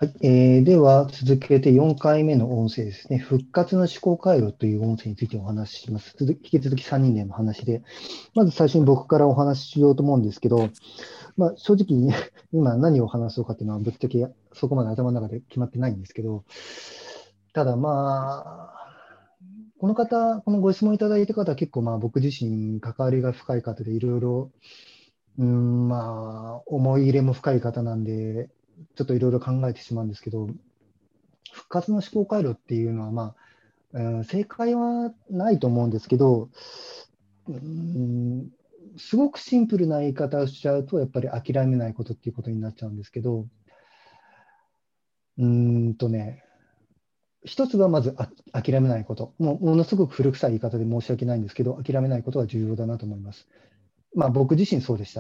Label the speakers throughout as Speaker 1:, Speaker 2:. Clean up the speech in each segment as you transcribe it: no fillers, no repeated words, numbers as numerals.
Speaker 1: はい、では続けて4回目の音声ですね。復活の思考回路という音声についてお話しします。引き続き3人での話で、まず最初に僕からお話ししようと思うんですけど、正直今何を話そうかっていうのはぶっちゃけそこまで頭の中で決まってないんですけど、ただこの方、このご質問いただいた方は結構僕自身関わりが深い方でいろいろ思い入れも深い方なんで、ちょっといろいろ考えてしまうんですけど、復活の思考回路っていうのは、正解はないと思うんですけど、うん、すごくシンプルな言い方をしちゃうと、やっぱり諦めないことっていうことになっちゃうんですけど、うーんとね、一つはまず諦めないこと。ものすごく古臭い言い方で申し訳ないんですけど、諦めないことは重要だなと思います。僕自身そうでした。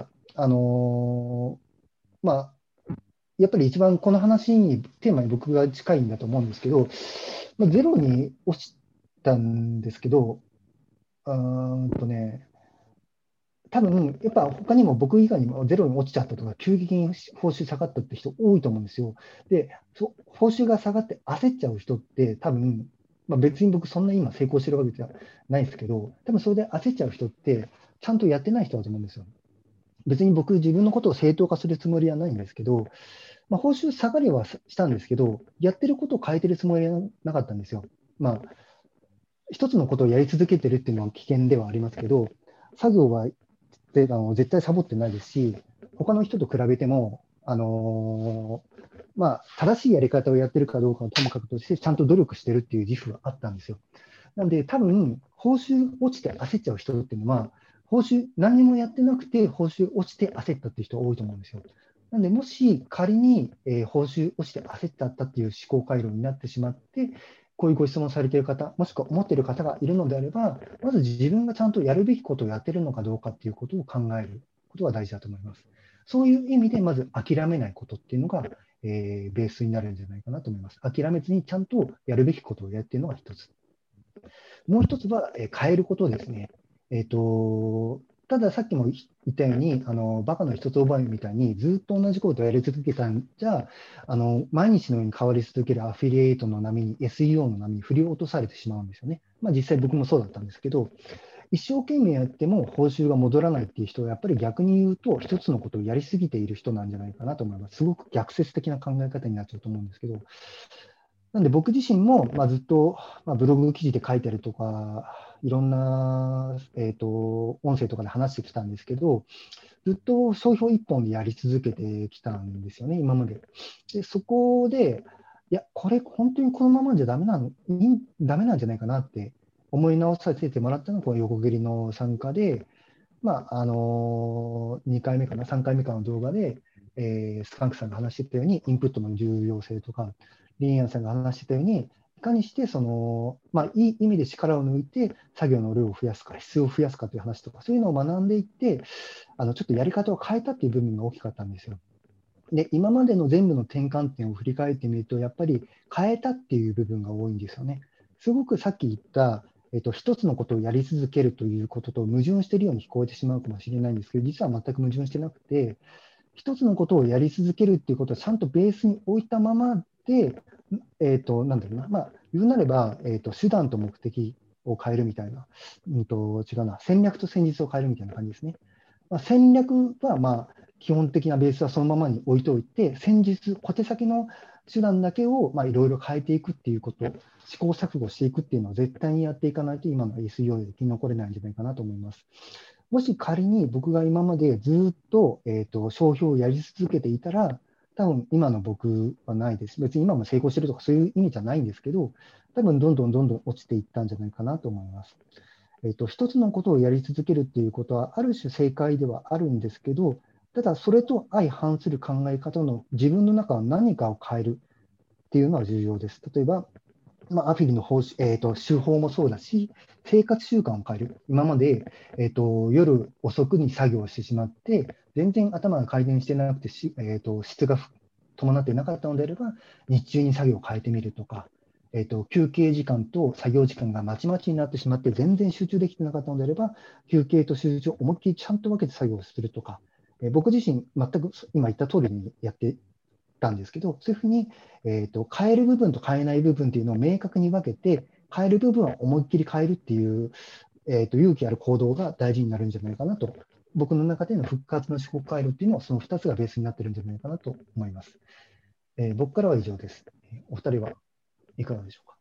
Speaker 1: まあ、やっぱり一番この話に、テーマに僕が近いんだと思うんですけど、ゼロに落ちたんですけど、うーんとね、多分、やっぱ他にも僕以外にもゼロに落ちちゃったとか、急激に報酬下がったって人多いと思うんですよ。で、報酬が下がって焦っちゃう人って多分、別に僕そんな今成功してるわけじゃないですけど、多分それで焦っちゃう人って、ちゃんとやってない人だと思うんですよ。別に僕自分のことを正当化するつもりはないんですけど、報酬下がりはしたんですけど、やってることを変えてるつもりはなかったんですよ。一つのことをやり続けてるっていうのは危険ではありますけど、作業は絶対サボってないですし、他の人と比べても、正しいやり方をやってるかどうかはともかくとして、ちゃんと努力してるっていう自負があったんですよ。なんで、多分、報酬落ちて焦っちゃう人っていうのは、報酬、何にもやってなくて、報酬落ちて焦ったっていう人が多いと思うんですよ。なんで、もし仮に、報酬落ちて焦っちゃったっていう思考回路になってしまって、こういうご質問されている方、もしくは思っている方がいるのであれば、まず自分がちゃんとやるべきことをやっているのかどうかっていうことを考えることが大事だと思います。そういう意味で、まず諦めないことっていうのが、ベースになるんじゃないかなと思います。諦めずにちゃんとやるべきことをやっているのが一つ。もう一つは、変えることですね。たださっきも言ったように、バカの一つ覚えみたいにずっと同じことをやり続けたんじゃ、毎日のように変わり続けるアフィリエイトの波に、SEO の波に振り落とされてしまうんですよね。実際僕もそうだったんですけど、一生懸命やっても報酬が戻らないっていう人は、やっぱり逆に言うと、一つのことをやりすぎている人なんじゃないかなと思います。すごく逆説的な考え方になっちゃうと思うんですけど、なんで僕自身も、ずっと、ブログ記事で書いたりとか、いろんな、音声とかで話してきたんですけど、ずっと商標一本でやり続けてきたんですよね、今まで。で、そこで、いや、これ本当にこのままじゃダメなんじゃないかなって思い直させてもらったのが、この横切りの参加で、2回目かな、3回目かの動画で、スカンクさんが話してたように、インプットの重要性とか、リンアンさんが話してたように、いかにしていい意味で力を抜いて作業の量を増やすか、質を増やすかという話とか、そういうのを学んでいって、ちょっとやり方を変えたっていう部分が大きかったんですよ。で、今までの全部の転換点を振り返ってみると、やっぱり変えたっていう部分が多いんですよね。すごくさっき言った、一つのことをやり続けるということと矛盾しているように聞こえてしまうかもしれないんですけど、実は全く矛盾してなくて、一つのことをやり続けるっていうことはちゃんとベースに置いたままで、なんだろうな、言うなれば、手段と目的を変えるみたいな、違うな、戦略と戦術を変えるみたいな感じですね。戦略は基本的なベースはそのままに置いておいて、戦術、小手先の手段だけをいろいろ変えていくっていうこと、試行錯誤していくっていうのは絶対にやっていかないと今の SEO で生き残れないんじゃないかなと思います。もし仮に僕が今までずっと、商標をやり続けていたら、多分今の僕はないです。別に今も成功してるとかそういう意味じゃないんですけど、多分どんどん落ちていったんじゃないかなと思います。一つのことをやり続けるっていうことは、ある種正解ではあるんですけど、ただそれと相反する考え方の自分の中の何かを変えるっていうのは重要です。例えば、アフィリの手法もそうだし、生活習慣を変える。今まで、夜遅くに作業をしてしまって、全然頭が回転してなくて質が伴っていなかったのであれば、日中に作業を変えてみるとか、休憩時間と作業時間がまちまちになってしまって、全然集中できてなかったのであれば、休憩と集中を思いっきりちゃんと分けて作業をするとか、僕自身、全く今言った通りにやってたんですけど、そういうふうに、変える部分と変えない部分っていうのを明確に分けて、変える部分は思いっきり変えるっていう、勇気ある行動が大事になるんじゃないかなと、僕の中での復活の思考回路っていうのは、その2つがベースになってるんじゃないかなと思います。僕からは以上です。お二人はいかがでしょうか。